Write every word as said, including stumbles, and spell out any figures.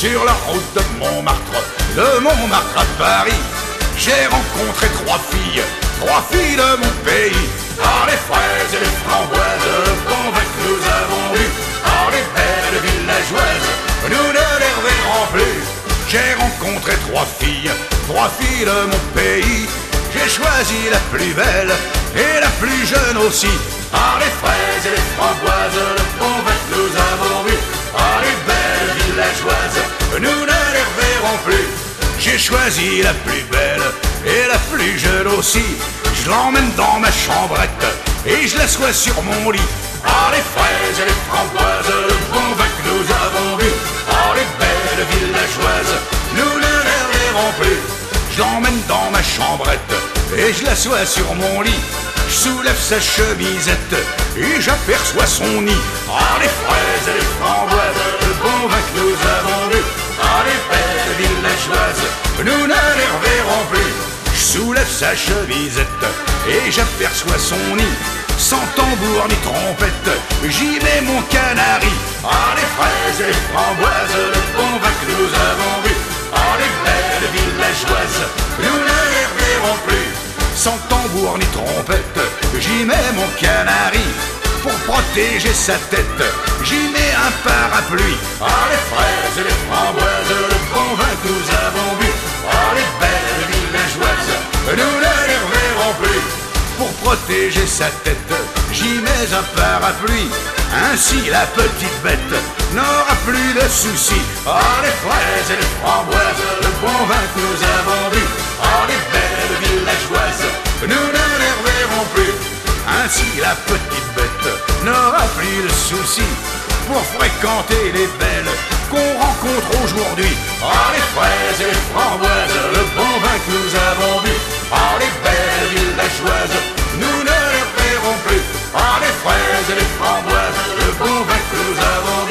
sur la route de Montmartre, de Montmartre à Paris, j'ai rencontré trois filles, trois filles de mon pays. Ah, les fraises et les framboises, le bon vin que nous avons bu. Ah, les belles villageoises, nous ne les reverrons plus. J'ai rencontré trois filles, trois filles de mon pays. J'ai choisi la plus belle et la plus jeune aussi. Ah, les fraises et les framboises, le bon vin que nous avons bu. Ah, les belles villageoises, nous ne les reverrons plus. J'ai choisi la plus belle et la plus jeune aussi. Je l'emmène dans ma chambrette et je l'assois sur mon lit. Ah, les fraises et les framboises, le bon vin que nous avons bu. Ah, les belles villageoises, nous ne les reverrons plus. Je l'emmène dans ma chambrette et je l'assois sur mon lit. Je soulève sa chemisette et j'aperçois son nid. Ah, les fraises et les framboises, le bon vin que nous avons bu. Ah, les belles villageoises, nous ne les reverrons plus. Je soulève sa chemisette et j'aperçois son nid. Sans tambour ni trompette, j'y mets mon canari. Ah, les fraises et les framboises, le bon vin que nous avons bu. Ah, les belles villageoises, nous ne les reverrons plus. Sans tambour ni trompette, j'y mets mon canari. Pour protéger sa tête, j'y mets un parapluie. Ah, les fraises et les framboises, le bon vin que nous avons bu. Ah, les belles villageoises, nous ne les reverrons plus. Pour protéger sa tête, j'y mets un parapluie. Ainsi la petite bête n'aura plus de soucis. Ah, les fraises et les framboises, le bon vin que nous avons bu. Ah, les belles villageoises, nous ne les reverrons plus. Ainsi la petite bête n'aura plus de soucis pour fréquenter les belles qu'on rencontre aujourd'hui. Ah, les fraises et les framboises, le bon vin que nous avons bu. Ah, les belles villageoises, nous ne les reverrons plus. Ah, les fraises et les framboises, le bon vin que nous avons